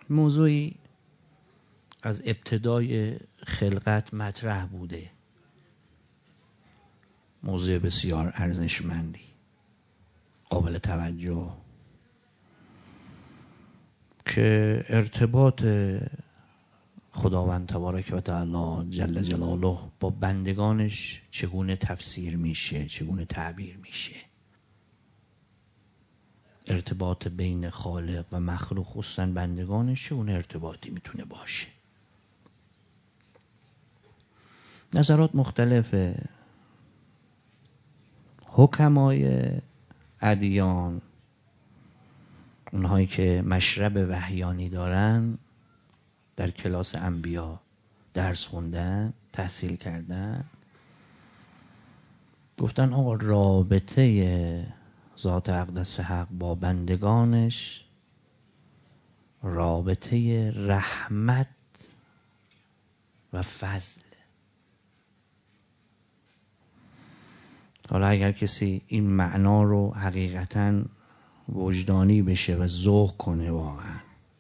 موضوعی از ابتدای خلقت مطرح بوده، موضوع بسیار ارزشمندی، قابل توجه، که ارتباط خداوند تبارک و تعالی جل جلاله با بندگانش چگونه تفسیر میشه، چگونه تعبیر میشه. ارتباط بین خالق و مخلوق خصوصا بندگانش چگونه ارتباطی میتونه باشه. نظرات مختلفه. حکمای ادیان، اونهایی که مشرب وحیانی دارن، در کلاس انبیا درس خوندن، تحصیل کردن، گفتن آقا رابطه ذات اقدس حق با بندگانش رابطه رحمت و فضل. حالا اگر کسی این معنا رو حقیقتاً وجدانی بشه و ذوق کنه، واقعا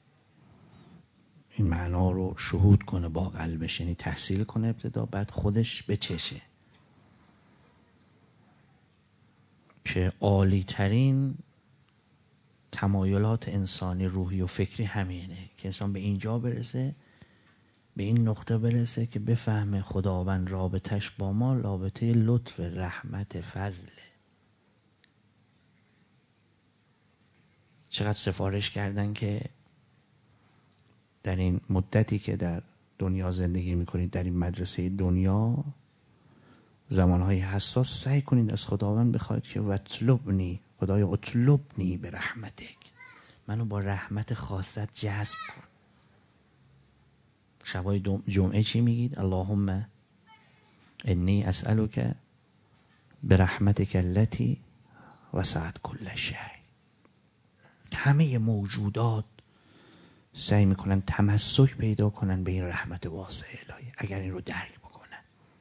این معنا رو شهود کنه با قلبش، یعنی تحصیل کنه ابتدا، بعد خودش بچشه که عالی ترین تمایلات انسانی روحی و فکری همینه که انسان به اینجا برسه، به این نقطه برسه که بفهمه خداوند رابطش با ما رابطه لطف، رحمت، فضله. چقدر سفارش کردن که در این مدتی که در دنیا زندگی میکنید، در این مدرسه دنیا، زمانهای حساس، سعی کنید از خداوند بخواید که وطلبنی، خدای اطلبنی به رحمتک، منو با رحمت خاصت جذب کن. شبای جمعه چی میگید؟ اللهم انی اسألک برحمتک التي وسعت کل شیء. همه موجودات سعی میکنن تمسک پیدا کنن به این رحمت واسع الهی، اگر این رو درک بکنن.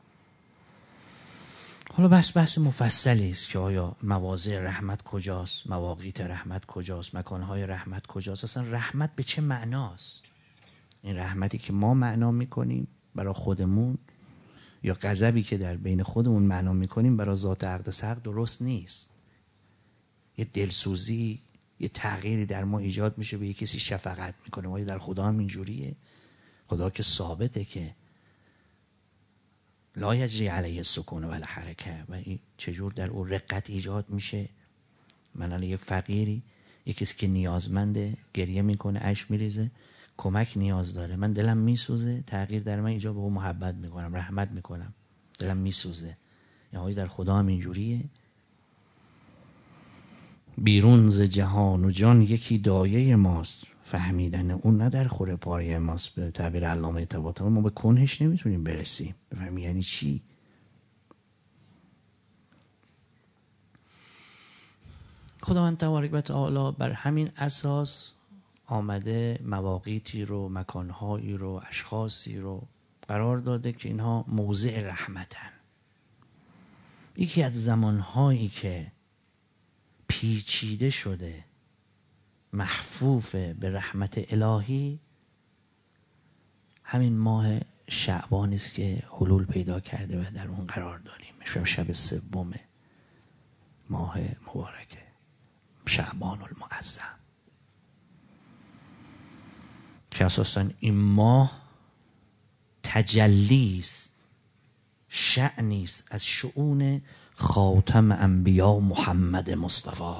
حالا بحث مفصلی است که آیا مواضع رحمت کجاست، مواقیت رحمت کجاست، مکانهای رحمت کجاست، اصلا رحمت به چه معناست. این رحمتی که ما معنا میکنیم برای خودمون یا غضبی که در بین خودمون معنا میکنیم برای ذات اقدس حق درست نیست. یه دلسوزی، یه تغییری در ما ایجاد میشه، به یه کسی شفقت میکنه. ما در خدا هم اینجوریه. خدا که ثابته که لا یجری علیه السکون ولا حرکه، و این چجور در اون رقت ایجاد میشه. من الان یه فقیری، یه کسی که نیازمنده، گریه میکنه، اشک میریزه، کمک نیاز داره، من دلم میسوزه، تغییر در من ایجاد، به اون محبت میکنم، رحمت میکنم، دلم میسوزه. یعنی در خدا هم اینجوریه. بیرون ز جهان و جان یکی دایه ماست، فهمیدن اون نه در خور پایه ماست. به تعبیر علامه طباطبایی ما به کنهش نمیتونیم برسیم. بفهمیم یعنی چی. خداوند تبارک و تعالی بر همین اساس آمده مواقیتی رو، مکانهایی رو، اشخاصی رو قرار داده که اینها موضع رحمتن. یکی از زمانهایی که پیچیده شده، محفوف به رحمت الهی، همین ماه شعبان است که حلول پیدا کرده و در اون قرار داریم. شب سوم ماه مبارک شعبان المعظم، که اساساً این ماه تجلی است، شأنی است از شؤون خاتم انبیا محمد مصطفی.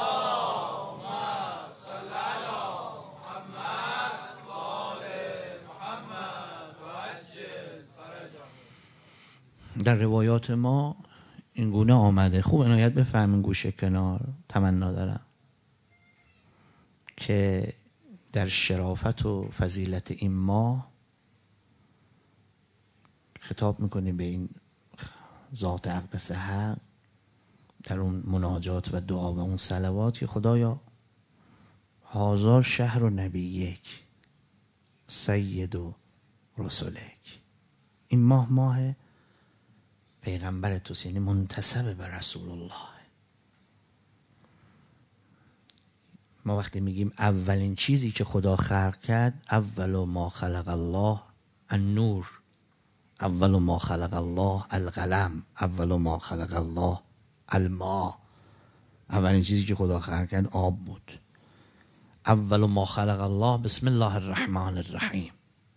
در روایات ما این گونه آمده. خوب عنایت بفرمین گوشه کنار، تمنا دارم که در شرافت و فضیلت این ماه خطاب میکنیم به این ذات اقدس حق در اون مناجات و دعا و اون صلوات که خدایا هذا شهر و نبیک سید و رسولک، این ماه پیغمبر توست، یعنی منتسب به رسول الله. ما وقتی میگیم اولین چیزی که خدا خلق کرد، اول ما خلق الله النور، اول ما خلق الله القلم، اول ما خلق الله الماء. اولین چیزی که خدا خلق کرد آب بود. اول ما خلق الله بسم الله الرحمن الرحیم.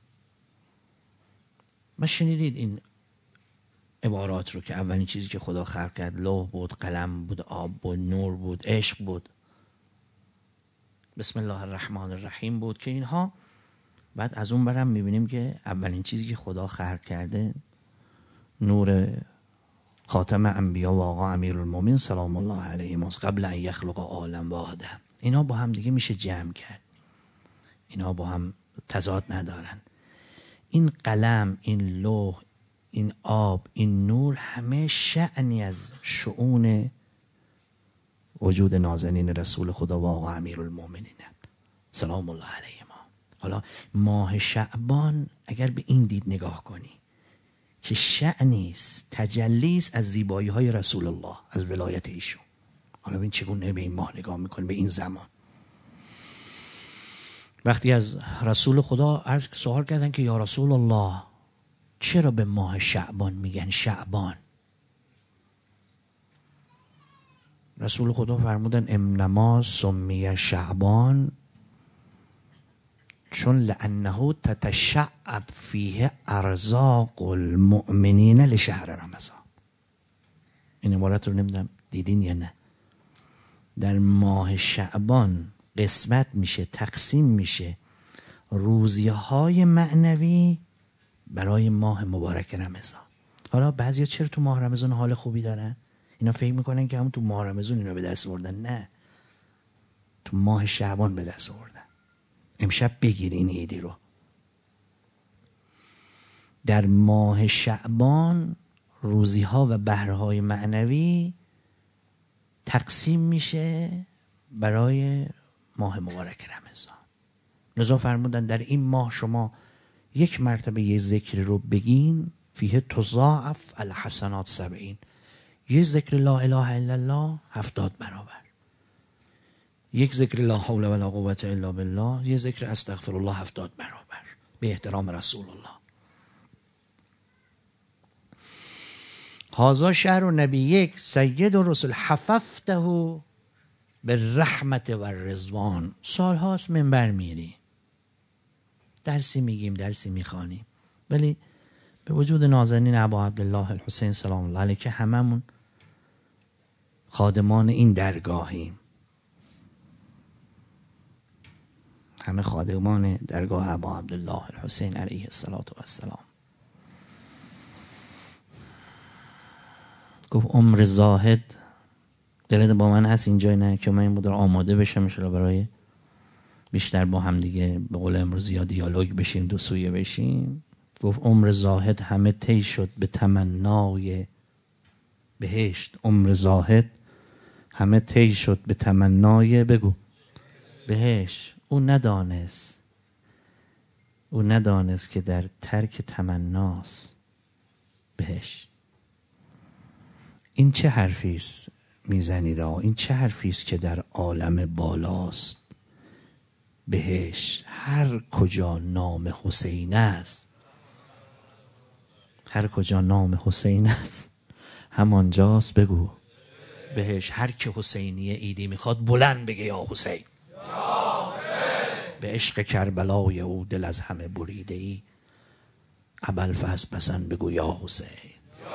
ما شنیدید این عبارات رو که اولین چیزی که خدا خلق کرد لوح بود، قلم بود، آب بود، نور بود، عشق بود، بسم الله الرحمن الرحیم بود. که اینها بعد از اون برم میبینیم که اولین چیزی که خدا خلق کرده نور خاتم انبیا و آقا امیرالمومنین سلام الله علیه قبل ان یخلق عالم و آدم. اینا با هم دیگه میشه جمع کرد، اینا با هم تضاد ندارن. این قلم، این لوح، این آب، این نور، همه شأنی از شؤون وجود نازنین رسول خدا و آقا امیرالمومنین سلام الله علیه ما. حالا ماه شعبان اگر به این دید نگاه کنی که شأنیست، تجلیست از زیبایی های رسول الله، از ولایت ایشون. حالا ببین چگونه به این ماه نگاه میکنه، به این زمان. وقتی از رسول خدا سوال کردن که یا رسول الله چرا به ماه شعبان میگن شعبان؟ رسول خدا فرمودن انما سمی شعبان چون لانه تتشعب فیه ارزاق المؤمنین لشهر رمضان. این عبارت رو نمیدونم دیدین یا نه. در ماه شعبان قسمت میشه، تقسیم میشه روزیهای معنوی برای ماه مبارک رمضان. حالا بعضیا چرا تو ماه رمضان حال خوبی دارن؟ اینا فکر میکنن که همون تو ماه رمضان اینا به دست آوردن. نه، تو ماه شعبان به دست آوردن. امشب بگیر این ایدی رو. در ماه شعبان روزیها و بهرهای معنوی تقسیم میشه برای ماه مبارک رمضان. لذا فرمودن در این ماه شما یک مرتبه یه ذکر رو بگین فیه تضاعف الحسنات 70. یه ذکر لا اله الا الله 70 برابر، یک ذکر لا حول ولا قوة الا بالله، یه ذکر استغفر الله 70 برابر به احترام رسول الله. هذا شهر نبی یک سید الرسل حففته به رحمت و رضوان. سالهاست منبر میری، درسی میگیم، درسی میخوانیم، ولی به وجود نازنین ابا عبدالله الحسین سلام الله علیه که هممون خادمان این درگاهیم، همه خادمان درگاه ابا عبدالله الحسین علیه السلام. گفت عمر زاهد، دلت با من هست اینجای نه که من این بودر آماده بشم انشاءالله برای بیشتر با هم دیگه به قول امروزی یا دیالوگ بشیم، دو سویه بشیم. گفت عمر زاهد همه طی شد به تمنای بهشت. عمر زاهد همه طی شد به تمنای بگو بهشت. او ندانست که در ترک تمناست بهشت. این چه حرفیست میزنید؟ این چه حرفیست که در عالم بالاست بهشت؟ هر کجا نام حسین است، هر کجا نام حسین است همانجاست بگو بهشت. هر که حسینی ایدی میخواد بلند بگه یا حسین. به عشق کربلای او دل از همه بریده ای، ابوالفضل پسند بگو یا حسین.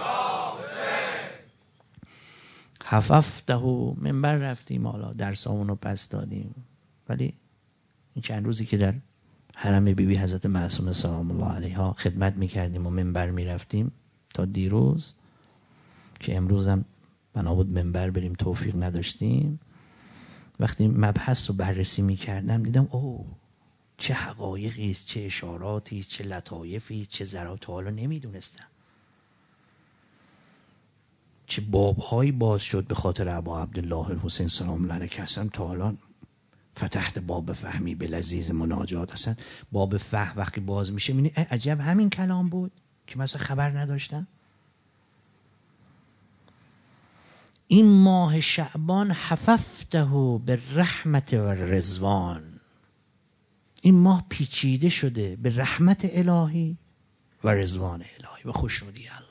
حففته منبر رفتیم، حالا درسامون رو پس دادیم، ولی این چند روزی که در حرم بیبی حضرت معصومه سلام الله علیها خدمت میکردیم و منبر میرفتیم تا دیروز که امروز هم بنا بود منبر بریم توفیق نداشتیم. وقتی مبحث رو بررسی میکردم دیدم چه حقایقی است، چه اشاراتی است، چه لطایفی است، چه ذرات حالا نمیدونستم. چه بابهایی باز شد به خاطر ابا عبدالله الحسین سلام الله علیه که اصلا تا حالا فتحت باب فهمی به لذیذ مناجات. اصلا باب فهم وقتی باز میشه میبینی عجب همین کلام بود که مثلا خبر نداشتم. این ماه شعبان حففته به رحمت و رضوان، این ماه پیچیده شده به رحمت الهی و رضوان الهی و خوشنودی الله.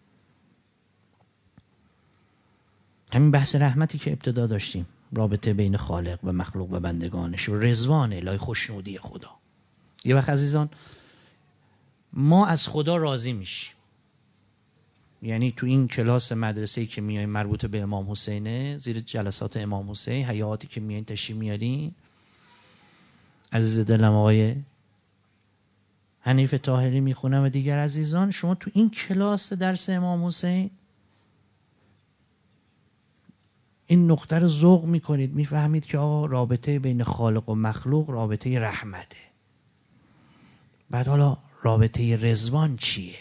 همین بحث رحمتی که ابتدا داشتیم، رابطه بین خالق و مخلوق و بندگانش و رضوان الهی، خوشنودی خدا. یه وقت عزیزان ما از خدا راضی میشیم، یعنی تو این کلاس مدرسه‌ای که میایم مربوط به امام حسینه، زیر جلسات امام حسین، حیاتی که میاین تشریف میارین، عزیز دلم آقای حنیف طاهری میخونم و دیگر عزیزان، شما تو این کلاس درس امام حسین این نقطه رو ذوق میکنید، میفهمید که آقا رابطه بین خالق و مخلوق رابطه رحمته. بعد حالا رابطه رضوان چیه؟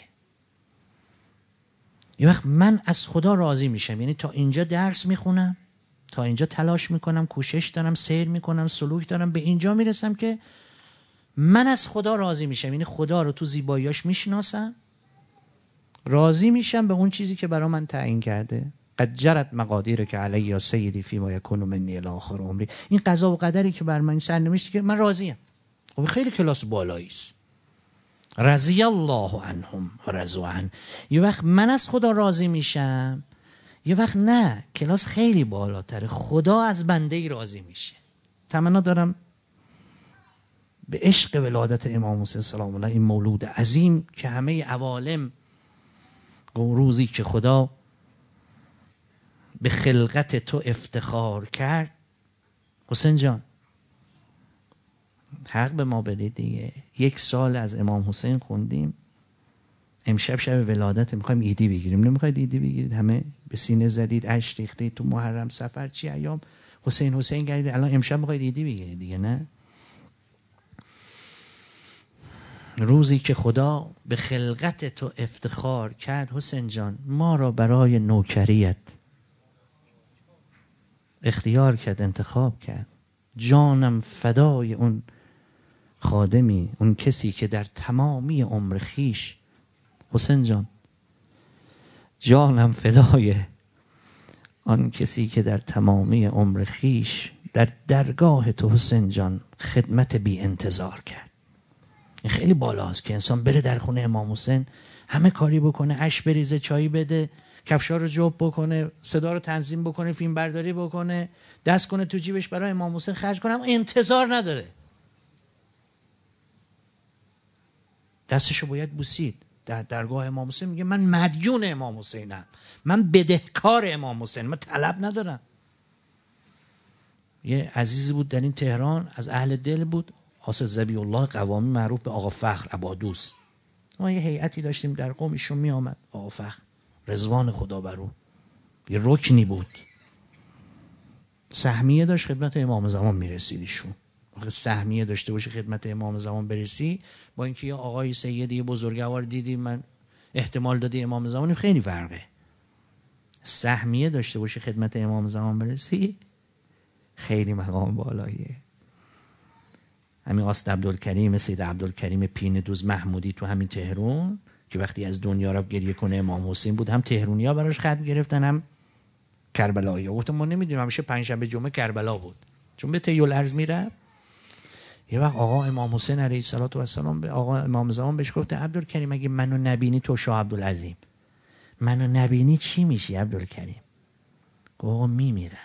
یه وقت من از خدا راضی میشم، یعنی تا اینجا درس میخونم، تا اینجا تلاش میکنم، کوشش دارم، سیر میکنم، سلوک دارم، به اینجا میرسم که من از خدا راضی میشم، یعنی خدا رو تو زیباییاش میشناسم، راضی میشم به اون چیزی که برای من تعیین کرده. قد جرت مقادیر که علی یا سیدی فیما یکون منی الی آخر عمری، این قضا و قدری که بر من سرنوشتی که من راضیم. خب خیلی کلاس بالایی است. رضی الله عنهم و رضوا عنه. یه وقت من از خدا راضی میشم، یه وقت نه، کلاس خیلی بالاتره، خدا از بنده ای راضی میشه. تمنا دارم به عشق ولادت امام حسین سلام الله، این مولود عظیم که همه عوالم، روزی که خدا به خلقت تو افتخار کرد، حسین جان حق به ما بدید دیگه. 1 سال از امام حسین خوندیم، امشب شب ولادت میخوایم ایدی بگیریم. نمیخواید ایدی بگیرید؟ همه به سینه زدید، اشک ریختید، تو محرم سفر چی ایام حسین حسین گردید، الان امشب میخواید ایدی بگیرید دیگه، نه؟ روزی که خدا به خلقت تو افتخار کرد حسین جان، ما را برای نوکریت اختیار کرد، انتخاب کرد. جانم فدای اون خادمی، اون کسی که در تمامی عمر خیش، حسین جان جانم فدای آن کسی که در تمامی عمر خیش در درگاه تو حسین جان خدمت بی انتظار کرد. این خیلی بالاست که انسان بره در خونه امام حسین، همه کاری بکنه، اش بریزه، چایی بده، کفشا رو جوب بکنه، صدا رو تنظیم بکنه، فیلم برداری بکنه، دست کنه تو جیبش برای امام حسین خرج کنه، اما انتظار نداره. دستشو باید بوسید. در درگاه امام حسین میگه من مدیون امام حسینم، من بدهکار امام حسین، من طلب ندارم. یه عزیزی بود در این تهران، از اهل دل بود، حاسد ذبیح الله قوامی، معروف به آقا فخر عبادوس. ما یه هیئتی داشتیم در قم، ایشون می آمد، آقا فخر رضوان خدا بر او، یه رکنی بود، سهمیه داشت خدمت امام زمان میرسید. ایشون سهمیه داشته باشه خدمت امام زمان برسی، با اینکه یه آقای سیدی بزرگوار دیدیم، من احتمال دادی امام زمان، خیلی فرقه. سهمیه داشته باشه خدمت امام زمان برسی، خیلی مقام بالاییه. همین قاصد عبدالکریم، سید عبدالکریم پین دوز محمودی تو همین تهران که وقتی از دنیا رفت گریه کنه امام حسین بود، هم تهرونیا براش خط گرفتن، هم کربلایی. گفتم ما نمیدونیم، همیشه پنجشنبه جمعه کربلا بود، چون به طی الارض میره. یه وقت آقا امام حسین علیه السلام به آقا امام زمان بهش گفته عبدالکریم اگه منو نبینی تو شاه عبدالعظیم، منو نبینی چی میشی عبدالکریم؟ گفت آقا میمیرم.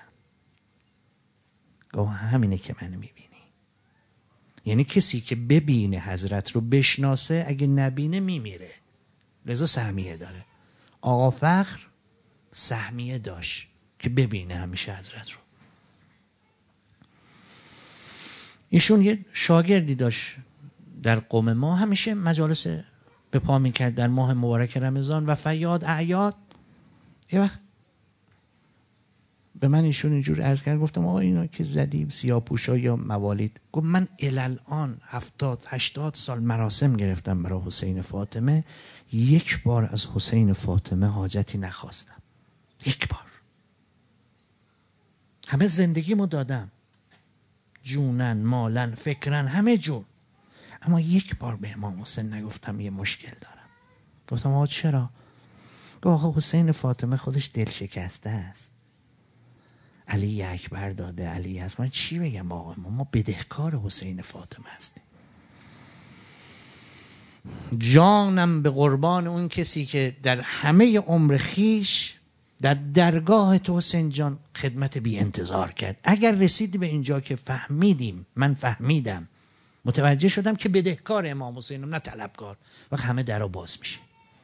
گفت همینه که منو میبینی. یعنی کسی که ببینه حضرت رو، بشناسه، اگه نبینه میمیره. لذا سهمیه داره. آقا فخر سهمیه داشت که ببینه همیشه حضرت رو. ایشون یه شاگردی داشت در قم ما، همیشه مجالس به پا میکرد در ماه مبارک رمضان و فیاد اعیاد. یه وقت به من ایشون اینجور عرض کرد، گفتم آقا اینا که زدیم سیاه‌پوشا یا موالید، گفت من الان 70-80 سال مراسم گرفتم برای حسین فاطمه، 1 بار از حسین فاطمه حاجتی نخواستم. 1 بار. همه زندگیمو دادم، جونن، مالن، فکرن، همه جور، اما 1 بار به امام حسین نگفتم یه مشکل دارم. گفتم آقا چرا؟ گفت آقا حسین فاطمه خودش دل شکسته است، علی اکبر داده، علی هست. من چی بگم آقا؟ ما بدهکار حسین فاطمه هستیم. جانم به قربان اون کسی که در همه عمر خیش در درگاه تو حسین جان خدمت بی انتظار کرد. اگر رسیدی به اینجا که فهمیدیم، من فهمیدم، متوجه شدم که بدهکار امام حسینم نه طلبکار، وقت همه درها باز میشه.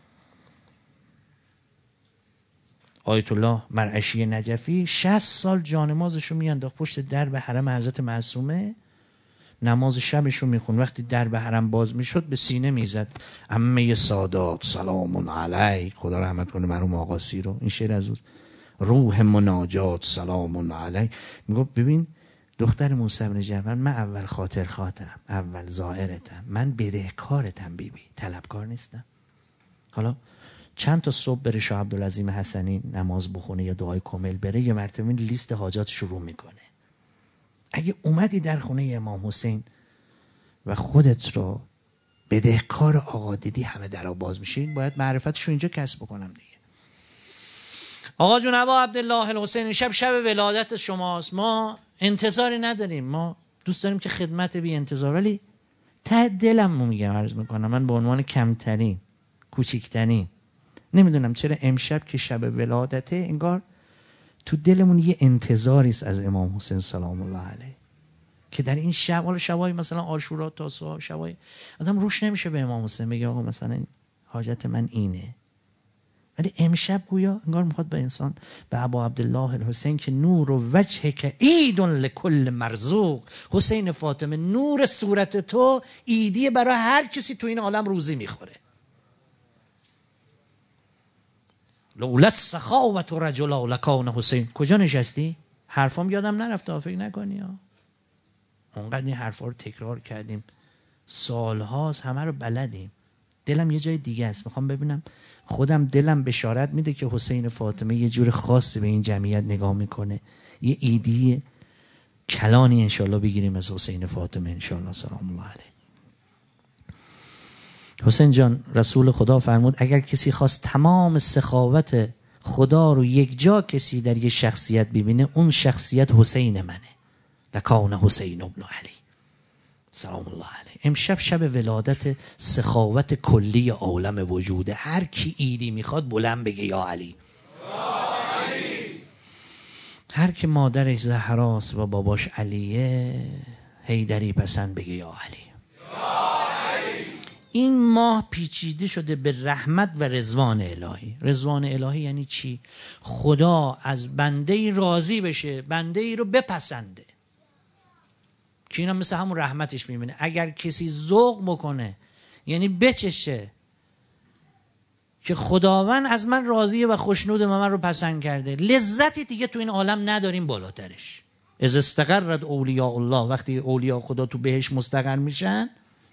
آیت الله مرعشی نجفی 60 سال جانمازش رو میانداخت پشت درب حرم حضرت معصومه، نماز شبش رو میخون. وقتی درب حرم باز میشد به سینه میزد عمه سادات سلام علیک، خدا رحمت کنه مرحوم آقاسی رو، این شعر از اوست، روح مناجات سلام علیک. میگفت ببین دختر موسی بن جعفر، من اول خاطر خاطرم، اول زائرتم، من بدهکارتم بیبی، طلبکار نیستم. حالا چند تا صبح بره شاه عبدالعظیم حسنی نماز بخونه یا دعای کامل بره، یه مرتبه لیست حاجات شروع میکنه. اگه اومدی در خونه امام حسین و خودت رو بدهکار آقا دیدی، همه درها باز میشه. باید معرفتشو اینجا کسب بکنم دیگه. آقا جون ابا عبدالله الحسین، شب ولادت شماست، ما انتظاری نداریم، ما دوست داریم که خدمت بی انتظار، ولی ته دلمو میگم، عرض میکنم من به عنوان کمترین کوچکترین، نمیدونم چرا امشب که شب ولادته انگار تو دلمون یه انتظاری است از امام حسین سلام الله علیه، که در این شب، حالا شبای مثلا عاشورا، تاسوعا، شبای آدم روش نمیشه به امام حسین بگه آقا مثلا حاجت من اینه، ولی امشب گویا انگار میخواد به انسان، به ابا عبدالله الحسین که نور و وجه که عید لکل مرزوق، حسین فاطمه نور صورت تو عیدیه برای هر کسی تو این عالم روزی میخوره. لولا السخاوة رجلا لکان حسین. کجا نشستی؟ حرفام یادم نرفته، فکر نکنی ها. اونقدر این حرفا رو تکرار کردیم سالهاست، همه رو بلدیم. دلم یه جای دیگه است، میخوام ببینم خودم دلم بشارت میده که حسین فاطمه یه جور خاصی به این جمعیت نگاه میکنه. یه ایدی کلانی انشالله بگیریم از حسین فاطمه انشالله سلام الله علیه. حسین جان رسول خدا فرمود اگر کسی خواست تمام سخاوت خدا رو یک جا کسی در یه شخصیت ببینه، اون شخصیت حسین منه. لکان حسین ابن علی سلام الله علیه. امشب شب ولادت سخاوت کلی عالم وجوده. هر کی ایدی میخواد بلند بگه یا علی. هر کی مادرش زهراست و باباش علیه، حیدری پسند بگه یا علی. این ماه پیچیده شده به رحمت و رضوان الهی. رضوان الهی یعنی چی؟ خدا از بنده ای راضی بشه، بنده ای رو بپسنده، که اینا مثل همون رحمتش میبینه. اگر کسی ذوق بکنه یعنی بچشه که خداوند از من راضیه و خوشنوده و من رو پسند کرده، لذتی دیگه تو این عالم نداریم بالاترش. از استقرت اولیاء الله، وقتی اولیاء خدا تو بهش مستقر میشن،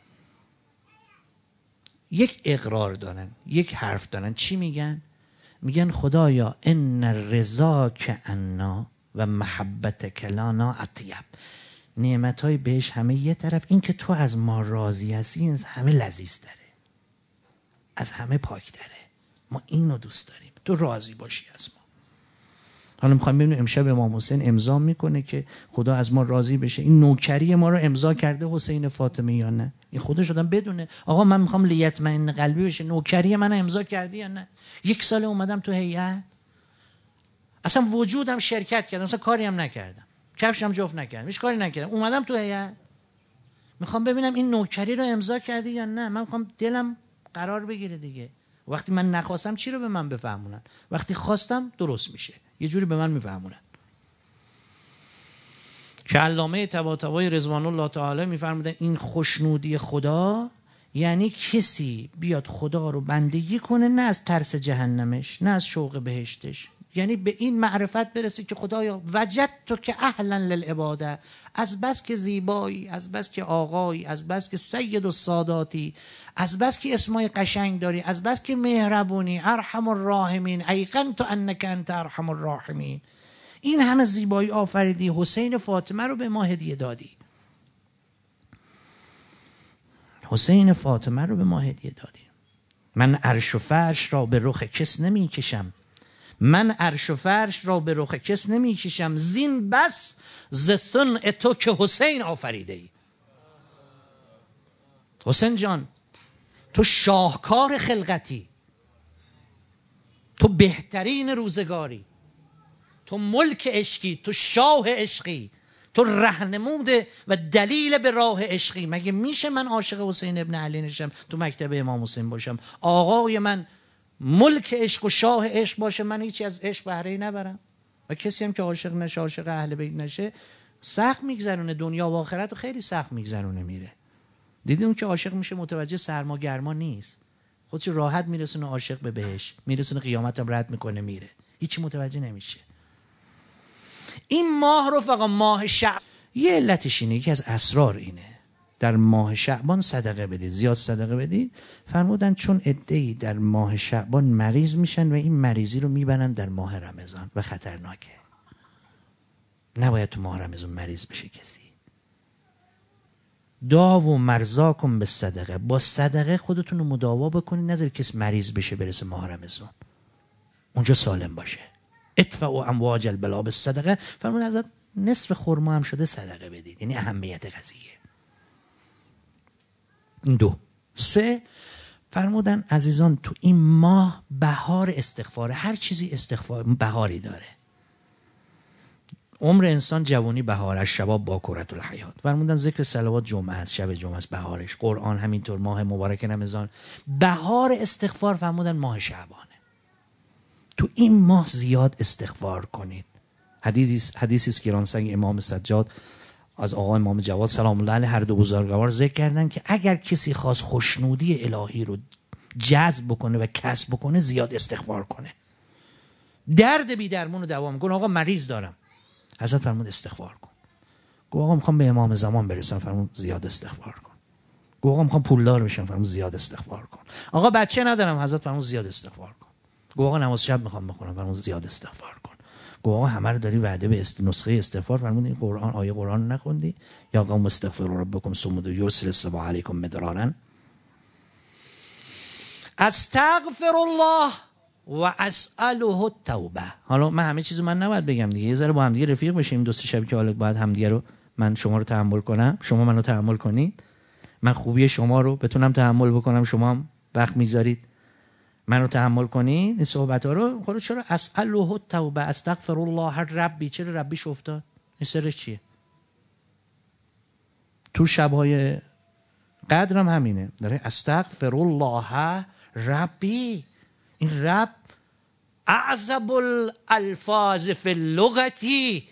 یک اقرار دارن، یک حرف دارن. چی میگن؟ میگن خدایا ان رضاک عنا و محبتک لنا اطیب. نعمتهای بهش همه یه طرف، این که تو از ما راضی هستی از همه لذیذتره، از همه پاکتره. ما اینو دوست داریم، تو راضی باشی از ما. حالا میخوایم ببینیم امشب امام حسین امضا میکنه که خدا از ما راضی بشه. این نوکری ما رو امضا کرده حسین فاطمه یا نه؟ این خودش آدم بدونه آقا من میخوام لیطمئن قلبی بشه، نوکری من امضا کردی یا نه؟ یک سال اومدم تو هیئت، اصلا وجودم شرکت کردم، اصلا کاری هم نکردم، کفشم جفت نکردم، هیچ کاری نکردم، اومدم تو هیئت میخوام ببینم این نوکری رو امضا کردی یا نه. من میخوام دلم قرار بگیره دیگه. وقتی من نخواستم چی رو به من بفهمونن؟ وقتی خواستم درست میشه، یه جوری به من میفهمونن. که علامه طباطبایی رضوان الله تعالی میفرمودن این خوشنودی خدا یعنی کسی بیاد خدا رو بندگی کنه، نه از ترس جهنمش، نه از شوق بهشتش، یعنی به این معرفت برسی که خدایا وجدت که اهلا للعباده، از بس که زیبایی، از بس که آقایی، از بس که سید الساداتی، از بس که اسمای قشنگ داری، از بس که مهربونی، ارحم الراحمین، ایقنت انک انت ارحم الراحمین، این همه زیبایی آفریدی، حسین فاطمه رو به ما هدیه دادی. حسین فاطمه رو به ما هدیه دادی. من عرش و فرش را به رخ کس نمی کشم، من عرش و فرش را به رخ کس نمی کشم، زین بس ز صنع تو که حسین آفریده ای. حسین جان تو شاهکار خلقتی، تو بهترین روزگاری، تو ملک عشقی، تو شاه عشقی، تو رهنمود و دلیل به راه عشقی. مگه میشه من عاشق حسین ابن علی نشم تو مکتب امام حسین باشم، آقای من ملک عشق و شاه عشق باشه، من هیچی از عشق بهره نبرم؟ و کسی هم که عاشق نشه، عاشق اهل بیت نشه، سخت میگذرونه دنیا و آخرت رو، خیلی سخت میگذرونه میره. دیدی اون که عاشق میشه متوجه سرما گرما نیست، خودش راحت میرسونه عاشق به بهش، میرسونه قیامت هم رد میکنه میره، هیچی متوجه نمیشه. این ماه رو فقط ماه شعبان، یه علتش اینه، یکی از اسرار اینه در ماه شعبان صدقه بدید، زیاد صدقه بدید. فرمودن چون عده‌ای در ماه شعبان مریض میشن و این مریضی رو میبرن در ماه رمضان و خطرناکه. نباید تو ماه رمضان مریض بشه کسی. داو مرزاکم به صدقه، با صدقه خودتون رو مداوا بکنید، نذار کسی مریض بشه برسه ماه رمضان اونجا سالم باشه. ادفعوا امواج البلا بالصدقه. فرمود حضرت نصف خرما هم شده صدقه بدید، یعنی اهمیت قضیه. دو. سه، فرمودن عزیزان تو این ماه بهار استغفار، هر چیزی استغفار بهاری داره. عمر انسان جوانی بهارش، شباب باکرة الحیات. فرمودن ذکر صلوات جمعه است، شب جمعه است بهارش، قرآن همینطور، ماه مبارک رمضان بهار استغفار. فرمودن ماه شعبانه، تو این ماه زیاد استغفار کنید. حدیثی است که گرانسنگ امام سجاد از آقا امام جواد سلام الله علیه هر دو بزرگوار ذکر کردن که اگر کسی خواست خوشنودی الهی رو جذب بکنه و کسب بکنه زیاد استغفار کنه. درد بی درمون رو دوا میکنه. آقا مریض دارم، حضرت فرمود استغفار کن. گفت آقا میخوام به امام زمان برسم، فرمود زیاد استغفار کن. گفت آقا میخوام پولدار بشم، فرمود زیاد استغفار کن. آقا بچه ندارم، حضرت فرمود زیاد استغفار کن. گفت آقا نماز شب میخوام بخونم، فرمود زیاد استغفار کن. گفت آقا همه رو داری وعده به نسخه استغفار، فرمود این قرآن آیه قرآن نخوندی؟ یا قوم استغفروا ربکم ثم یرسل السماء علیکم مدرارا. استغفر الله و اساله التوبه. حالا من همه چیزو من نباید بگم دیگه، یه ذره با هم دیگه رفیق بشیم. دو سه شب که حالا باید هم دیگه رو، من شما رو تحمل کنم، شما منو تحمل کنید، من خوبی شما رو بتونم تحمل بکنم، شما هم وقت میذارید منو تحمل کنید. این صحبت ها رو خود چرا اساله التوبه، استغفر الله ربی، چرا ربیش افتاد؟ این سرش چیه؟ تو شب‌های قدرم همینه، داره استغفر الله ربی. این رب اعذب الالفاظ فی اللغتی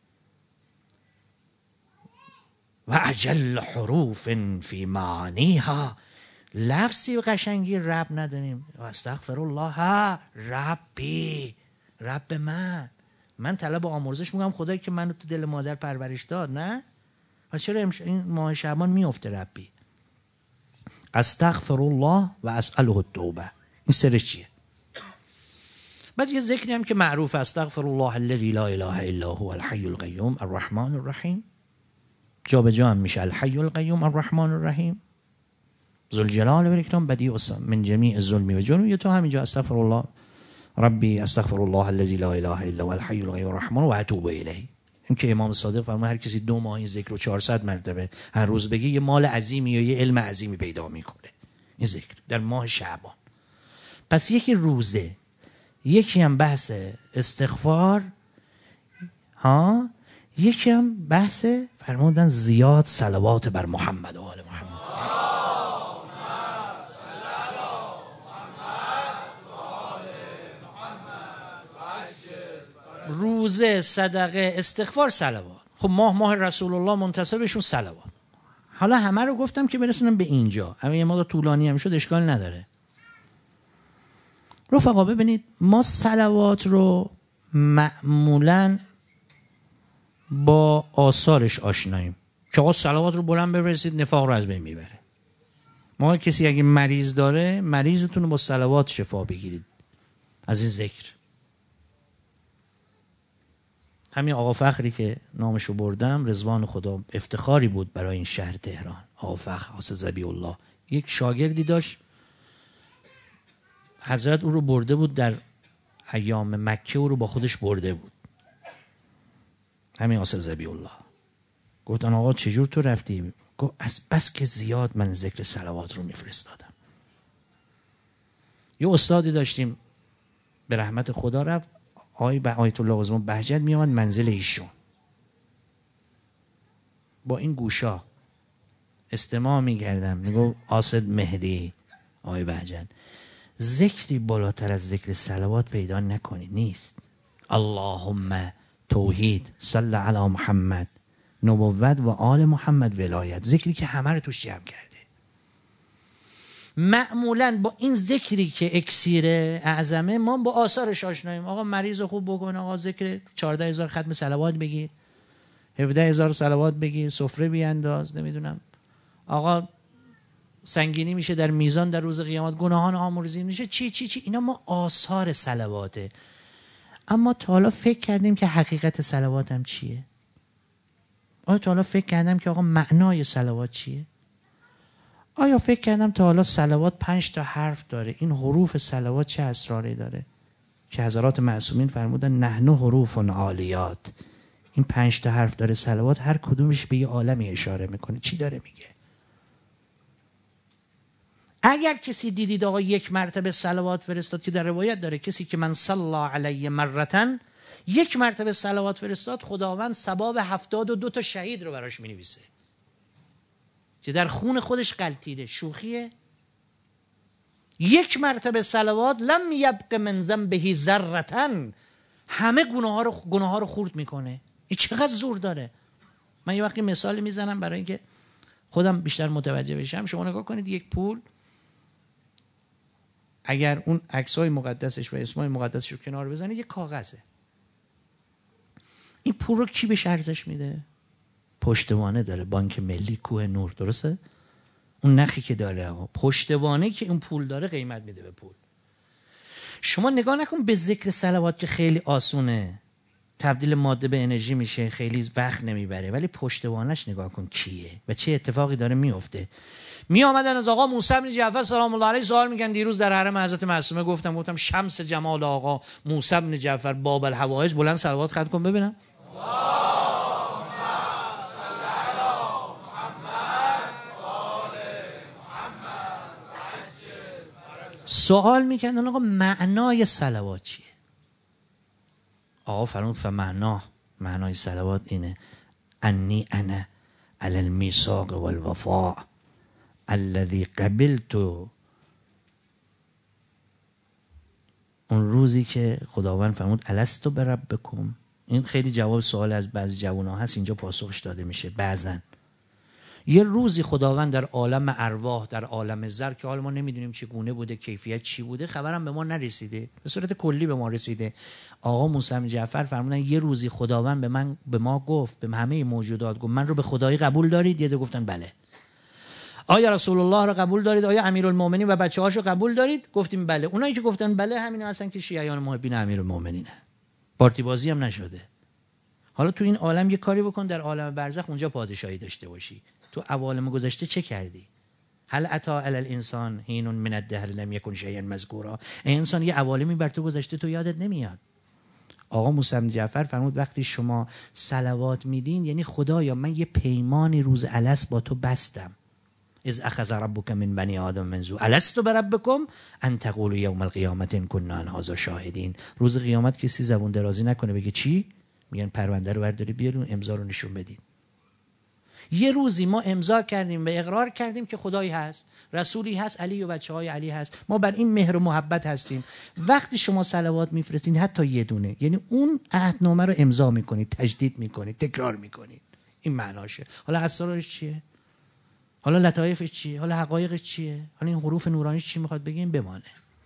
و اجل حروف فی معانیها. لفظی و قشنگی رب نداریم. استغفر الله ربی، رب من طلب آمرزش میگم خدایی که منو تو دل مادر پرورش داد. نه پس چرا این ماه شعبان میفته ربی؟ استغفر الله و اساله التوبه. این سرش چیه؟ بعد یه ذکری هم که معروف، استغفر الله الذی لا اله الا هو الحی القیوم الرحمن الرحیم. جا به جا هم میشه الحی القیوم الرحمن الرحیم ذوالجلال و الاکرام بدیع من جمیع الظلم و جرم. یا تو همینجا استغفر الله ربی استغفر الله الذی لا اله الا هو الحی القیوم الرحمن و اتوب الیه. این که امام صادق فرمود هر کسی 2 ماه این ذکر رو 400 مرتبه هر روز بگه یه مال عظیمی یا یه علم عظیمی پیدا میکنه. این ذکر در ماه شعبان. پس یکی روزه، یکی هم بحث استغفار، یکی هم بحث فرمودن زیاد صلوات بر محمد و آل محمد. روزه، صدقه، استغفار، صلوات. خب ماه رسول الله منتصبشون صلوات. حالا همه رو گفتم که برسونم به اینجا، اما یه مقدار طولانی هم شد اشکال نداره. رفقا ببینید ما صلوات رو معمولاً با آثارش آشناییم که آقا صلوات رو بلند بفرستید نفاق رو از بین میبره. ما کسی اگه مریض داره، مریضتون رو با صلوات شفا بگیرید از این ذکر. همین آقا فخری که نامشو بردم، رضوان خدا، افتخاری بود برای این شهر تهران. آقا فخر حافظ ذبیح الله یک شاگردی داشت، حضرت او رو برده بود در ایام مکه او رو با خودش برده بود، همین آصل ذبیح الله. گفتن آقا چجور تو رفتی؟ گفت از بس که زیاد من ذکر صلوات رو میفرستادم. یه استادی داشتیم به رحمت خدا رفت، آیت الله عظما بهجت میامد منزل ایشون، با این گوشا استماع میکردم، میگو آصد مهدی آقای بهجت ذکری بالاتر از ذکر صلوات پیدا نکنید، نیست. اللهم توحید، صل علی محمد، نبوت و آل محمد ولایت، ذکری که همه رو توش جمع کرده. معمولا با این ذکری که اکسیر اعظمه ما با آثارش آشناییم. آقا مریض خوب بکن، آقا ذکر 14,000 ختم صلوات بگیر، 17,000 صلوات بگیر، سفره بیانداز، نمیدونم آقا سنگینی میشه در میزان در روز قیامت، گناهان آمرزی میشه، چی اینا ما آثار صلواته. اما تا حالا فکر کردیم که حقیقت صلوات هم چیه؟ آیا تا حالا فکر کردم که آقا معنای صلوات چیه؟ آیا فکر کردم تا حالا صلوات 5 تا حرف داره؟ این حروف صلوات چه اسراری داره که حضرات معصومین فرمودن نحن حروف عالیات. این 5 تا حرف داره صلوات، هر کدومش به یه عالمی اشاره میکنه. چی داره میگه؟ اگر کسی دیدید آقا 1 مرتبه صلوات فرستاد، که در روایت داره کسی که من صلی علیه مرتن 1 مرتبه صلوات فرستاد، خداوند ثواب 72 تا شهید رو براش مینویسه که در خون خودش غلطیده. شوخیه؟ 1 مرتبه صلوات لم یبق من ذنبه ذرة، همه گناه ها رو خورد میکنه. این چقدر زور داره. من یه وقتی مثال میزنم برای اینکه خودم بیشتر متوجه بشم. شما نگاه کنید یک پول، اگر اون عکسای مقدسش و اسمای مقدسش رو کنار بزنید، یک کاغذه. این پول رو کی بهش ارزش میده؟ پشتوانه داره، بانک ملی، کوه نور، درسته؟ اون نخی که داره آقا، پشتوانه که اون پول داره قیمت میده به پول. شما نگاه نکن به ذکر صلوات که خیلی آسونه، تبدیل ماده به انرژی میشه، خیلی وقت نمیبره، ولی پشتوانش نگاه کن کیه و چه اتفاقی داره میفته. می آمدن از آقا موسی بن جعفر سلام الله علیه سوال میگن. دیروز در حرم حضرت معصومه گفتم شمس جمال آقا موسی بن جعفر باب الحوائج، بلند صلوات ختم کن ببینم. سوال میکردن آقا معنای صلوات چیه؟ آقا فرمود معنای صلوات اینه انی انا علی المیثاق والوفاء الذی قبلت. اون روزی که خداوند فرمود الست بربکم. این خیلی جواب سوال از بعضی جوونا هست، اینجا پاسخش داده میشه. بعضن یه روزی خداوند در عالم ارواح، در عالم زر که حالا ما نمیدونیم چگونه بوده، کیفیت چی بوده، خبرم به ما نرسیده، به صورت کلی به ما رسیده. آقا موسی بن جعفر فرمودن یه روزی خداوند به ما گفت، به همه موجودات گفت من رو به خدایی قبول دارید؟ یه ده گفتن بله. آیا رسول الله رو قبول دارید؟ آیا امیرالمومنین و بچه‌هاشو قبول دارید؟ گفتیم بله. اونایی که گفتن بله همین هستن که شیعیان محبین امیرالمومنینه. پارتی بازی هم نشده. حالا تو این عالم یه کاری بکن، در عالم برزخ اونجا پادشاهی داشته باشی. تو عوالم گذشته چه کردی؟ هل اتی علی الانسان حین من الدهر لم یکن شیئا مذکورا. انسان یه عوالمی بر تو گذشته تو یادت نمیاد. آقا موسی بن جعفر فرمود وقتی شما صلوات میدین یعنی خدایا من یه پیمانی روز الست با تو بستم. اذ اخذ ربک من بنی آدم من ذو الست بربکم ان تقولوا یوم القیامة ان كنا عن هذا شاهدین. روز قیامت کسی زبون درازی نکنه بگه چی؟ میگن پرونده رو برداری بیارون امضا رو نشون بدین. یه روزی ما امضا کردیم و اقرار کردیم که خدایی هست، رسولی هست، علی و بچه‌های علی هست، ما بر این مهر و محبت هستیم. وقتی شما صلوات میفرستین حتی یه دونه، یعنی اون عهدنامه رو امضا میکنید، تجدید میکنید، تکرار میکنید. این معناشه. حالا اسرارش چیه؟ حالا لطایفش چیه؟ حالا حقایقش چیه؟ حالا این حروف نورانی چی میخواد بگیم بمانه.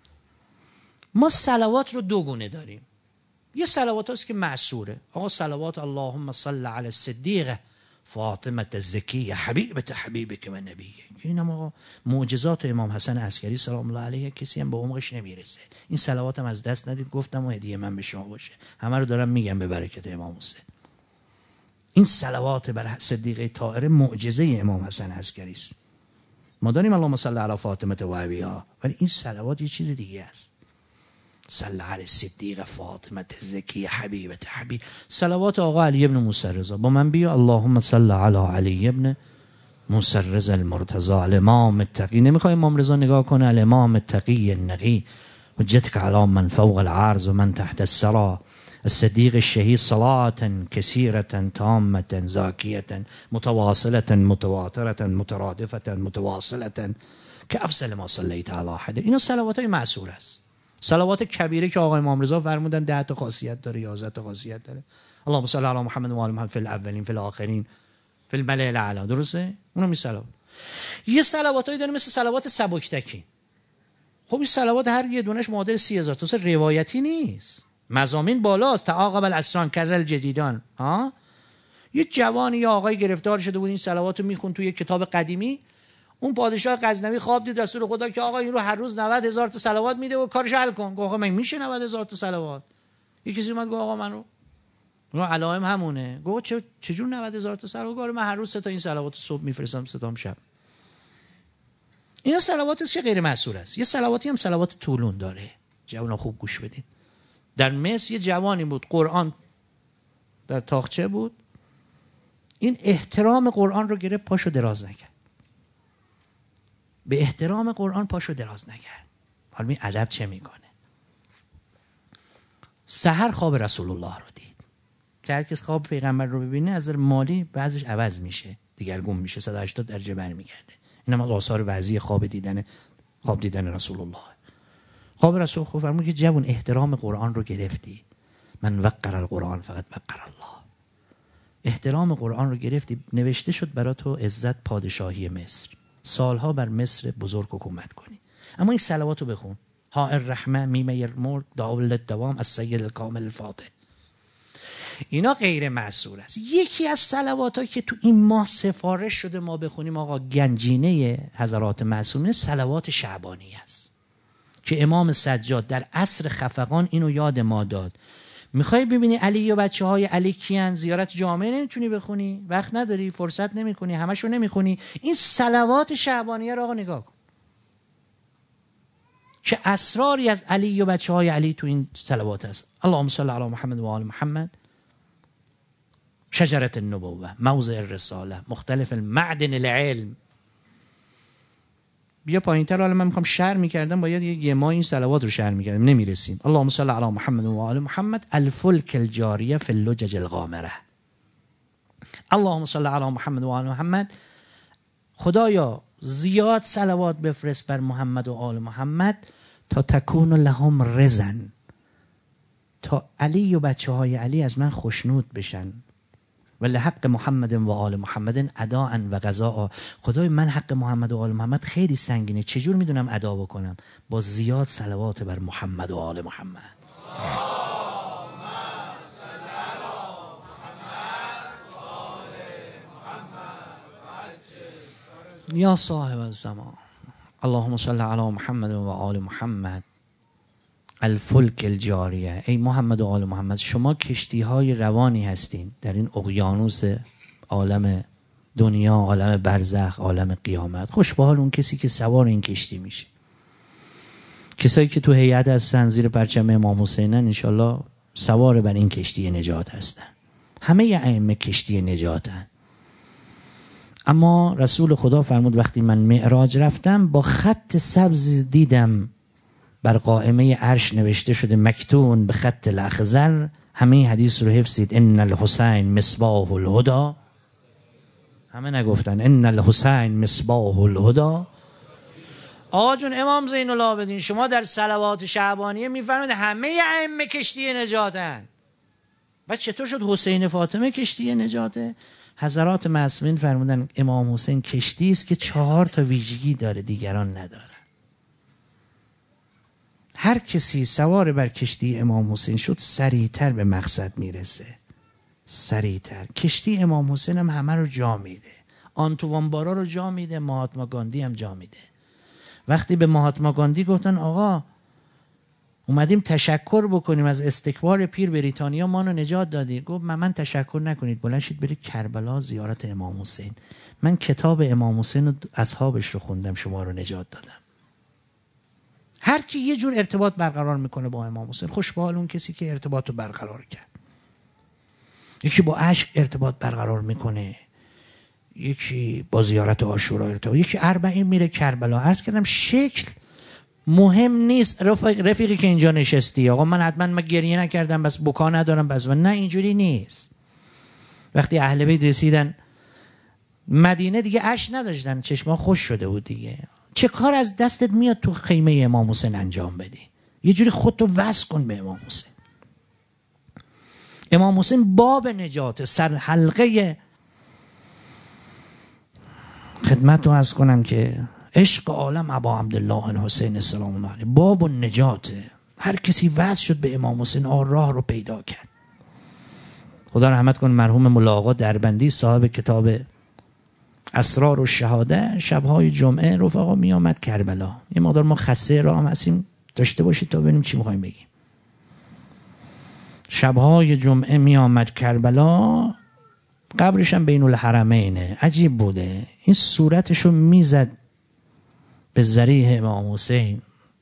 ما صلوات رو 2 گونه داریم. یه صلوات هست که معصوره. آقا صلوات اللهم صل علی الصدیقه فاطمه الزکیه حبیبه حبیبک و نبیه. این هم آقا معجزات امام حسن عسکری سلام الله علیه کسی هم به عمقش نمیرسه. این صلوات هم از دست ندید، گفتم و هدیه من به شما باشه. همه رو دارم میگم به برکت امام حسین. این صلوات بر صدیقه طاهره معجزه امام حسن عسکری است. ما داریم اللهم صل علی فاطمه و ابیها، ولی این صلوات یه چیز دیگه است. صلی علی صدیق فاطمه زکی حبیبت حبیب. صلوات آقا علی ابن موسی رضا با من بیا. اللهم صل علی علی ابن موسی رضا المرتضی الامام التقی. نمیخوای امام رضا نگاه کنه؟ الامام التقی النقی حجتك على من فوق العرض و من تحت الثرى الصديق الشهيد صلاة كثيرة تامة زاكية متواصلة متواترة مترادفة متواصلة كأفضل ما صليت على أحد. اینا صلوات های معصور است. صلوات کبیره که آقای امام رضا فرمودن 10 تا خاصیت داره، 11 تا خاصیت داره. اللهم صل علی محمد و آل محمد فی الاولین فی الاخرین فی الملأ الاعلی. درسته؟ اونم می صلوات. یه صلواتایی داره مثل صلوات سبکتکی. خب این صلوات هر یه دونش معادل 30000 تا، روایتی نیست. مضامین بالاست. تعاقب الاسران کرل جدیدان. ها؟ یه جوانی یا آقای گرفتار شده بود این صلواتو میخون توی کتاب قدیمی. اون پادشاه غزنوی خواب دید رسول خدا که آقا این رو هر روز 90000 تا صلوات میده و کارش حل کن. گفت آقا من میشه 90000 تا صلوات؟ یکی کسی اومد گفت آقا من رو علائم همونه. گفت چجور 90000 تا صلوات؟ گفت من هر روز 3 تا این صلوات صبح میفرستم 3 تام شب. اینا صلواتی است که غیر معصور است. یه صلواتی هم صلوات طولون داره. جوانا خوب گوش بدین. در مصر یه جوانی بود قرآن در تاقچه بود. این احترام قرآن رو گرفت پاشو دراز نکرد. به احترام قرآن پاشو دراز نکرد. حالا این ادب چه میکنه؟ سحر خواب رسول الله رو دید. که هر کس خواب پیغمبر رو ببینه از نظر مالی بعضیش عوض میشه، دیگرگون میشه، 180 درجه برمیگرده. این هم از آثار وضعی خواب دیدن رسول الله. خواب رسول خوب فرمود که جوان احترام قرآن رو گرفتی. من وقر القرآن فقط وقر الله. احترام قرآن رو گرفتی، نوشته شد برای تو عزت پادشاهی مصر. سالها بر مصر بزرگ حکومت کنی. اما این صلوات رو بخون. ها الرحمه میمه الملک داول الدوام از سید الکامل الفاتح. اینا غیر معصور است. یکی از صلوات که تو این ماه سفارش شده ما بخونیم آقا گنجینه حضرات معصومین صلوات شعبانی است که امام سجاد در عصر خفقان اینو یاد ما داد. میخوای ببینی علی و بچه های علی کیان؟ زیارت جامعه نمیتونی بخونی، وقت نداری، فرصت نمیکنی، همشو نمیخونی. این صلوات شعبانیه رو آقا نگاه کن چه اسراری از علی و بچه های علی تو این صلوات هست. اللهم صل علی محمد و آل محمد شجرت النبوه موضع الرساله مختلف المعدن العلم. بیا پایین‌تر. حالا من میخوام شرح میکردم باید یه ما این صلوات رو شرح میکردم نمیرسیم. اللهم صل علی محمد و آل محمد الفلک الجاریه فی اللجج الغامره. اللهم صل علی محمد و آل محمد. خدایا زیاد صلوات بفرست بر محمد و آل محمد تا تکون لهم رزن، تا علی و بچه های علی از من خوشنود بشن. و لحق محمد و آل محمد اداء و قضاء. خدای من حق محمد و آل محمد خیلی سنگینه، چجور میدونم ادا بکنم؟ با زیاد صلوات بر محمد و آل محمد. یا صاحب الزمان اللهم صل علی محمد و آل محمد الفلک الجاریه. ای محمد و آل محمد شما کشتی های روانی هستین در این اقیانوس عالم دنیا، عالم برزخ، عالم قیامت. خوش به حال اون کسی که سوار این کشتی میشه. کسایی که تو هیئت هستن زیر پرچم امام حسینن انشالله سوار بر این کشتی نجات هستن. همه ائمه کشتی نجاتن. اما رسول خدا فرمود وقتی من معراج رفتم با خط سبز دیدم بر قائمه عرش نوشته شده مکتون به خط الاخضر. همه حدیث رو حفظید. ان الحسین مصباح الهدى. همه نگفتن ان الحسین مصباح الهدى. آقا جون امام زین العابدین شما در صلوات شعبانیه میفرمایید همه ائمه کشتی نجاتن. و چطور شد حسین فاطمه کشتی نجاته؟ حضرات معصومین فرمودن امام حسین کشتی است که 4 تا ویژگی داره دیگران نداره. هر کسی سوار بر کشتی امام حسین شد سریعتر به مقصد میرسه. سریعتر. کشتی امام حسین هم همه رو جا میده. آنتوان بارا رو جا میده، مهاتما گاندی هم جا میده. وقتی به مهاتما گاندی گفتن آقا اومدیم تشکر بکنیم از استکبار پیر بریتانیا ما رو نجات دادی، گفت من تشکر نکنید، بلند شید برید کربلا زیارت امام حسین. من کتاب امام حسین و اصحابش رو خوندم، شما رو نجات دادم. هر کی یه جور ارتباط برقرار میکنه با امام حسین. خوش به حال اون کسی که ارتباط رو برقرار کرد. یکی با عشق ارتباط برقرار میکنه، یکی با زیارت عاشورا ارتباط، یکی 40 میره کربلا. عرض کردم شکل مهم نیست. رفیقی که اینجا نشستی، آقا من حتما گریه نکردم بس بکا ندارم بس، نه اینجوری نیست. وقتی اهل بیت رسیدن مدینه دیگه اشک نداشتن، چشما خوش شده بود دیگه. چه کار از دستت میاد تو خیمه امام حسین انجام بدی؟ یه جوری خودتو وصل کن به امام حسین. امام حسین باب نجات، سر حلقه خدمت رو عرض کنم که عشق عالم ابا عبدالله الحسین سلام الله علیه باب و نجاته. هر کسی وصل شد به امام حسین راه رو پیدا کرد. خدا رحمت کنه مرحوم ملاقا دربندی صاحب کتاب اسرار و شهاده، شبهای جمعه رفقا می آمد کربلا. یه مقدار ما خسته راه هم هستیم، داشته باشید تا ببینیم چی میخوایم بگیم. شبهای جمعه می آمد کربلا، قبرش هم بین الحرمینه. عجیب بوده، این صورتشو میزد به ذریح امام حسین،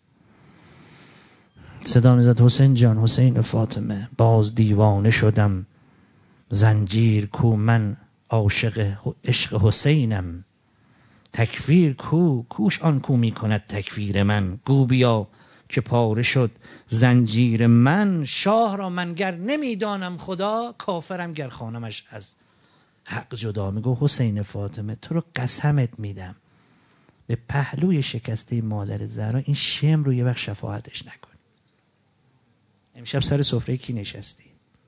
صدا میزد حسین جان، حسین فاطمه، باز دیوانه شدم، زنجیر کو من عاشق عشق حسینم، تکفیر کو کوش آن کو می کند تکفیر من، گو بیا که پاره شد زنجیر من، شاه را من گر نمیدانم خدا، کافرم گر خوانمش از حق جدا. میگو حسین فاطمه تو رو قسمت میدم به پهلوی شکسته مادر زهرا این شم رو یه وقت شفاعتش نکن. امشب سر سفره کی نشستی؟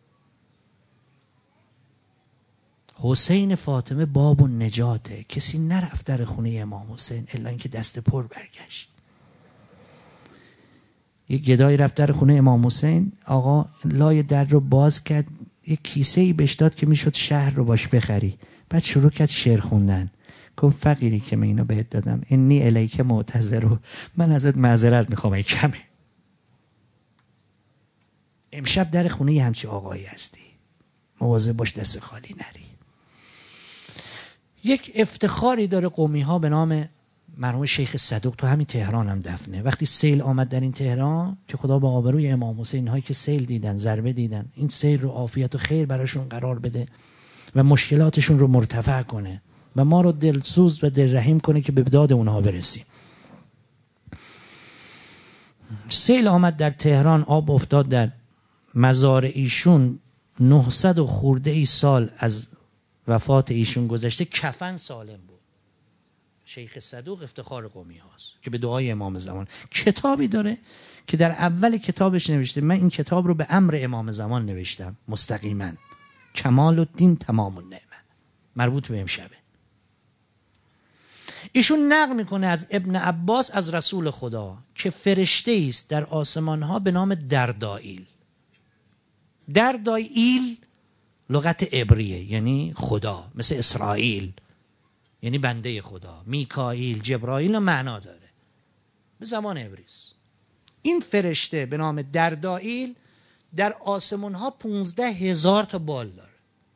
حسین فاطمه باب و نجاته. کسی نرفت در خونه امام حسین الا اینکه دست پر برگشت. یک گدایی رفت در خونه امام حسین، آقا لای در رو باز کرد، یک کیسه ای بهش داد که میشد شهر رو باش بخری. بعد شروع کرد شعر خوندن. گفت فقیری که من اینو بهت دادم، انی الیک معتذر، من ازت معذرت میخوام، ای کمه. امشب در خونه یه همچی آقایی هستی، مواظب باش دست خالی نری. یک افتخاری داره قومی ها به نام مرحوم شیخ صدوق، تو همین تهران هم دفنه. وقتی سیل آمد در این تهران، که خدا با آبروی امام حسین هایی که سیل دیدن، ضربه دیدن، این سیل رو عافیت و خیر براشون قرار بده و مشکلاتشون رو مرتفع کنه و ما رو دلسوز و دل رحیم کنه که به داد اونها برسیم. سیل آمد در تهران، آب افتاد در مزار ایشون. 900 و خورده ای سال از وفات ایشون گذشته، کفن سالم بود. شیخ صدوق افتخار قومی هاست که به دعای امام زمان کتابی داره که در اول کتابش نوشته من این کتاب رو به امر امام زمان نوشتم مستقیما، کمال الدین تمام النعمه، مربوط به امشبه. ایشون نقل میکنه از ابن عباس از رسول خدا که فرشته است در آسمان ها به نام دردائیل. دردائیل لغت عبریه، یعنی خدا، مثل اسرائیل یعنی بنده خدا، میکائیل، جبرائیل معنا داره به زمان عبریست. این فرشته به نام دردائیل در آسمان ها 15,000 تا بال داره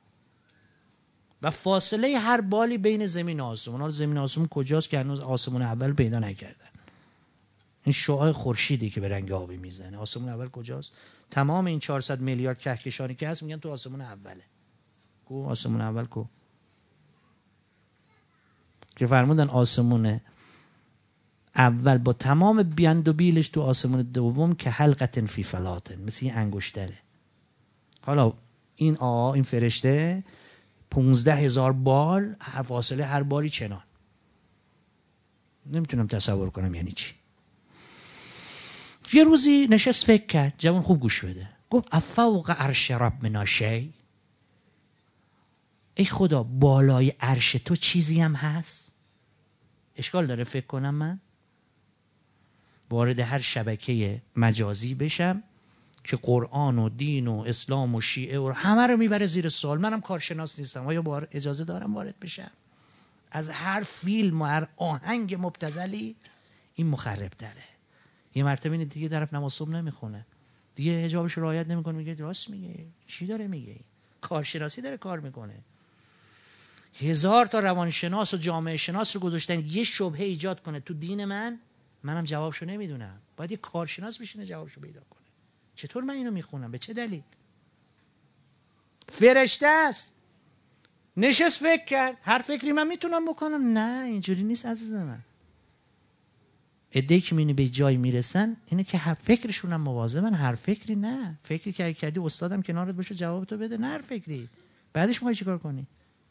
و فاصله هر بالی بین زمین و آسمان. حالا زمین و آسمان کجاست که هنوز آسمان اول پیدا نکردن. این شعاع خورشیدی که به رنگ آبی میزنه، آسمان اول کجاست؟ تمام این 400 میلیارد کهکشانی که هست میگن تو آسمان اوله. کو آسمان اول کو؟ که فرمودن آسمان اول با تمام بیند و بیلش تو آسمان دوم که حلقة فی فلاطن، مثل این انگشتره. حالا این فرشته 15,000 بال، فاصله هر باری چنان. نمیتونم تصور کنم یعنی چی. یه روزی نشست فکر کرد، جوان خوب گوش بده، گفت افوق عرش ربنا شی، ای خدا بالای عرش تو چیزی هم هست؟ اشکال داره فکر کنم من وارد هر شبکه مجازی بشم که قرآن و دین و اسلام و شیعه و همه رو میبره زیر سوال؟ منم کارشناس نیستم، آیا اجازه دارم وارد بشم؟ از هر فیلم و هر آهنگ مبتذلی این مخرب تره. یه مرتبه این دیگه طرف نماز صبح نمیخونه، دیگه حجابش رو رعایت نمیکنه، میگه راست میگه، چی داره میگه؟ کارشناسی داره کار میکنه. 1000 تا روانشناس و جامعه شناس رو گذاشتن یه شبهه ایجاد کنه تو دین من منم جوابشو نمیدونم. باید یه کارشناس بشینه جوابشو پیدا کنه. چطور من اینو میخونم؟ به چه دلیل؟ فرشته است، نشست فکر کرد. هر فکری من میتونم بکنم؟ نه، اینجوری نیست عزیز من. عده‌ای که میبینی به جایی میرسن اینه که هر فکرشون هم مواظبن. هر فکری نه. فکری که کردی استادم کنارت باشه جوابتو بده، نه هر فکری. بعدش میخوای چیکار کنی؟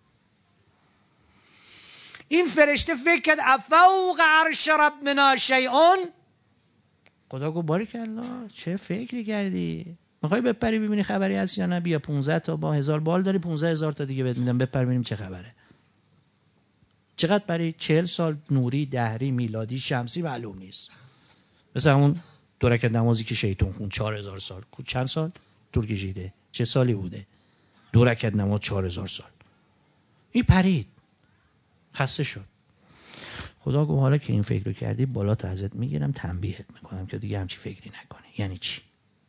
این فرشته فکر کرد افوق عرش ربنا شیء. خدا گفت باریکالله، چه فکری کردی؟ میخوای بپری ببینی خبری هست یا نه؟ بیا 15 تا با 1000 بال داری، 15000 تا دیگه بهت میدم، بپر ببینیم چه خبره. چقدر برای 40 سال نوری، دهری، میلادی، شمسی معلوم نیست. مثلا اون 2 رکعت نمازی که شیطون خون 4000 سال، چند سال طول کشیده؟ چه سالی بوده؟ 2 رکعت نماز 4000 سال. این پرید، خسته شد. خدا گفت حالا که این فکر رو کردی بالا تا ازت میگیرم، تنبیهت میکنم که دیگه همچی فکری نکنی. یعنی چی؟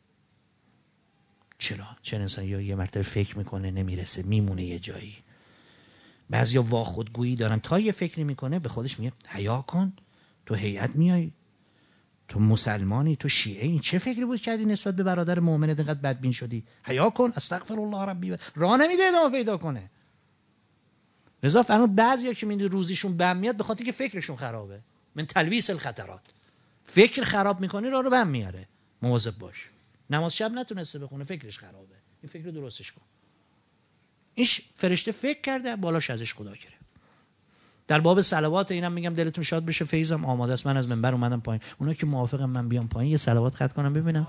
چرا انسان یه مرتبه فکر میکنه نمیرسه، میمونه یه جایی. بعضیا واخودگویی دارن، تا یه فکری میکنه به خودش میگه حیا کن، تو هیئت میای، تو مسلمانی، تو شیعه، این چه فکری بود کردی نسبت به برادر مؤمنت اینقدر بدبین شدی؟ حیا کن، استغفر الله ربی. راه نمیده ادامه پیدا کنه. لذا فرمود بعضیا که میگن روزیشون بم میاد به خاطر که فکرشون خرابه. من تلویث الخطرات. فکر خراب میکنی راه رو بم میاره. مواظب باش. نماز شب نتونسته بخونه، فکرش خرابه. این فکر رو درستش کن. این فرشته فکر کرده، بالاش ازش خدا گرفت. در باب صلوات اینم میگم دلتون شاد بشه، فیضم آماده است. من از منبر اومدم پایین. اونا که موافقم من بیام پایین یه صلوات خط کنم ببینم.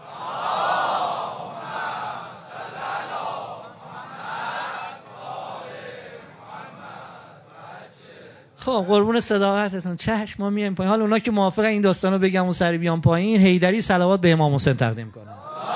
خب قربون صداقتتون، چشم ما میایم پایین. حالا اونا که موافقن این داستانو بگم اون سری بیام پایین، حیدری صلوات به امام حسین تقدیم کنم.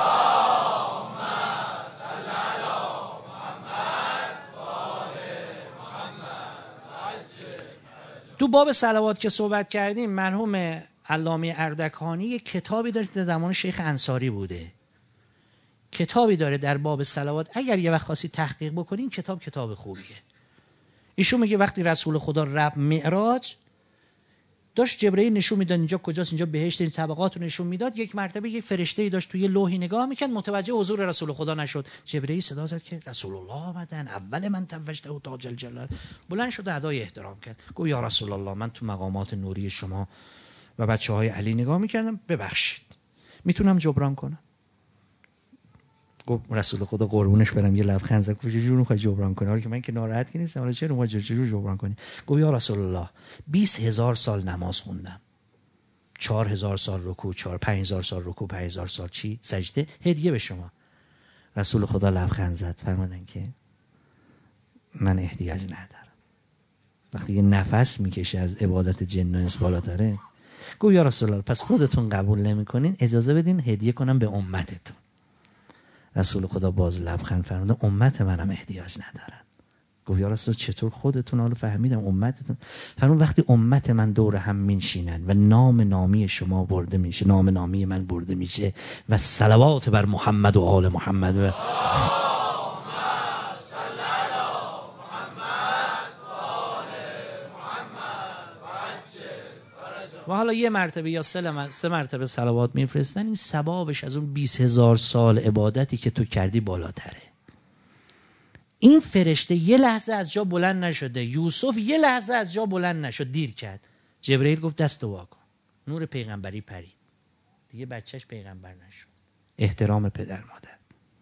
تو باب صلوات که صحبت کردیم، مرحوم علامه اردکانی یک کتابی داره در زمان شیخ انصاری بوده. کتابی داره در باب صلوات، اگر یه وقت خاصی تحقیق بکنین کتاب خوبیه. ایشون میگه وقتی رسول خدا رفت معراج، داشت جبرئیل نشون میداد اینجا کجاست، اینجا بهشت، این طبقات رو نشون میداد. یک مرتبه یک فرشته‌ای داشت توی لوحی نگاه میکرد، متوجه حضور رسول خدا نشد. جبرئیل صدا زد که رسول الله آمدن، اول من توجته و تاج الجلال. بلند شد ادای احترام کرد، گفت یا رسول الله من تو مقامات نوری شما و بچه‌های علی نگاه میکردم، ببخشید میتونم جبران کنم؟ گفت رسول خدا قربونش برم یه لبخند زد، گفت چجوری می‌خوای جبران کنی؟ حالا که من که ناراحت کی نیستم، حالا چرا ما چجوری جبران کنی؟ گفت یا رسول الله 20000 سال نماز خوندم، 4000 سال رکوع، 5000 سال رکوع، 5000 سال چی سجده، هدیه به شما. رسول خدا لبخند زد، فرمودن که من احتیاج ندارم. وقتی یه نفس میکشه از عبادت جن و انس بالاتره. گفت یا رسول الله پس خودتون قبول نمی‌کنین، اجازه بدین هدیه کنم به امتتون. رسول خدا باز لبخند فرمودن امت منم احتیاج ندارن. گفت یا رسول چطور خودتون؟ حالا فهمیدم امتتون. فرمود وقتی امت من دور هم میشینن و نام نامی شما برده میشه، نام نامی من برده میشه و صلوات بر محمد و آل محمد و حالا یه مرتبه یا 3 مرتبه صلوات میفرستن، این ثوابش از اون 20000 سال عبادتی که تو کردی بالاتره. این فرشته یه لحظه از جا بلند نشده، یوسف یه لحظه از جا بلند نشد، دیر کرد. جبرئیل گفت دست وا کن، نور پیغمبری پرید، دیگه بچهش پیغمبر نشد. احترام پدر مادر.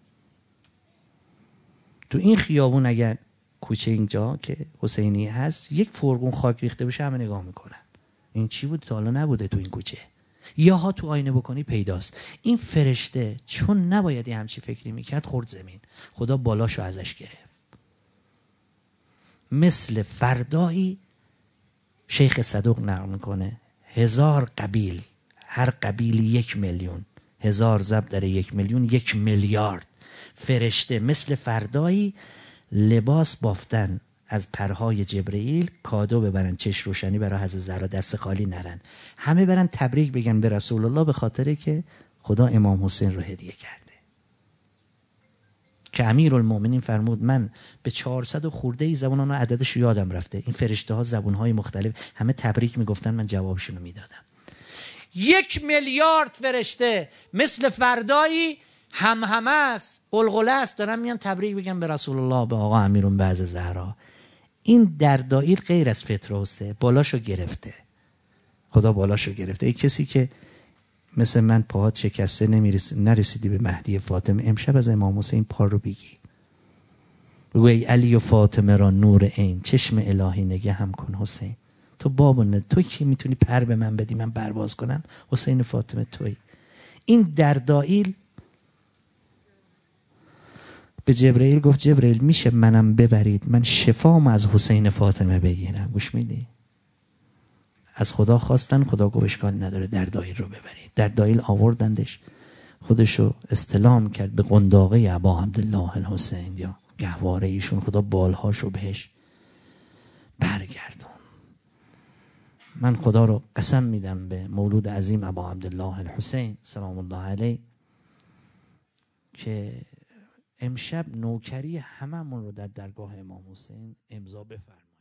تو این خیابون اگر کوچه اینجا که حسینی هست یک فرقون خاک ریخته بشه همه نگاه میکنن، این چی بود تا حالا نبوده تو این کوچه، یا ها تو آینه بکنی پیداست. این فرشته چون نباید همچی فکری میکرد خورد زمین، خدا بالاشو ازش گرفت. مثل فردایی شیخ صدوق نقل میکنه 1000 قبیل، هر قبیلی 1 میلیون، 1000 ضرب در 1 میلیون 1 میلیارد فرشته مثل فردایی لباس بافتن از پرهای جبرئیل، کادو ببرن، چش روشنی برای حضرت زهرا، دست خالی نرن، همه برن تبریک بگن به رسول الله به خاطر که خدا امام حسین رو هدیه کرده. که امیرالمومنین فرمود من به 400 خورده زبان، اون عددش یادم رفته، این فرشته ها زبان های مختلف همه تبریک میگفتن، من جوابشون رو میدادم. 1 میلیارد فرشته مثل فردایی همه است، قلقله است، دارن میان تبریک بگن به رسول الله، به آقا امیرون بعض زهرا. این در دایره غیر از فتروسه، بالاشو گرفته، خدا بالاشو گرفته. این کسی که مثل من پاهات شکسته نرسیدی به مهدی فاطمه، امشب از امام حسین پا رو بگی، بگو ای علی و فاطمه را نور عین، چشم الهی نگه هم کن حسین. تو بابونه، تو کی میتونی پر به من بدی من پرواز کنم؟ حسین فاطمه تویی. این در دایل به جبرئیل گفت جبرئیل میشه منم ببرید، من شفام از حسین فاطمه بگیرم. گوش میدی؟ از خدا خواستن، خدا گفت اشکال نداره در دایل رو ببرید. در دایل آوردندش، خودشو استلام کرد به قنداقه ابا عبدالله الحسین یا گهواره ایشون، خدا بالهاشو بهش برگردون. من خدا رو قسم میدم به مولود عظیم ابا عبدالله الحسین سلام الله علیه که امشب نوکری هممون رو در درگاه امام حسین امضا بفرمایید.